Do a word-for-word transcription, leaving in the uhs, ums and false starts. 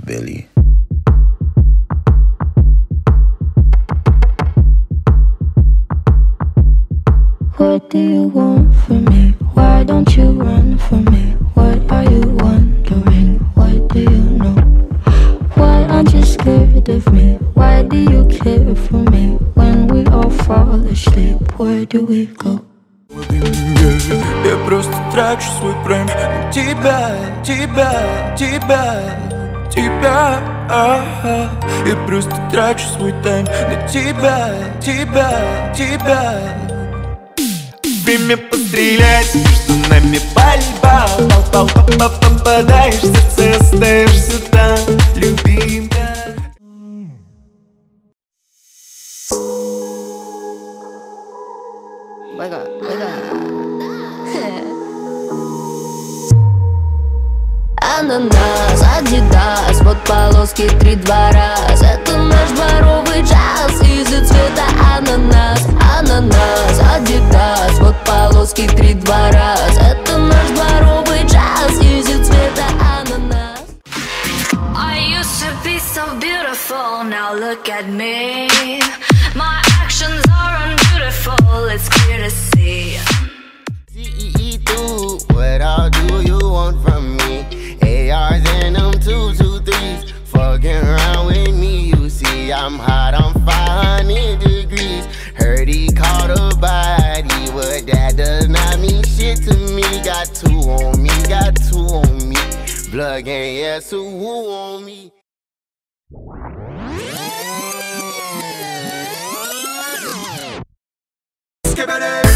belly. What do you want from me? Why don't you run from me? What are you wondering? What do you know? Why aren't you scared of me? Why do you care for me? When we all fall asleep, where do we go? Я просто трачу свой прайм на тебя, тебя, тебя, тебя. А-а. Я просто трачу свой тайм на тебя, тебя, тебя. Время пострелять, между нами пальба. Пал-пал-пал-пал, попадаешь в сердце, остаешься там, любимка. Бага, бага. Ананас, адидас, вот полоски три-два раз. Это наш дворовый джаз, из-за цвета ананас. Ананас, адидас, вот полоски три-два раз. Это наш дворовый джаз, из-за цвета ананас. I used to be so beautiful, now look at me. My actions are unbeautiful, it's clear to see. C two, what all do you want from me? A Rs and them two two threes, fucking around with me. You see I'm hot, I'm five hundred degrees. Heard he caught a body, but that does not mean shit to me. Got two on me, got two on me. Blood gang, yeah, so who on me? Skip it.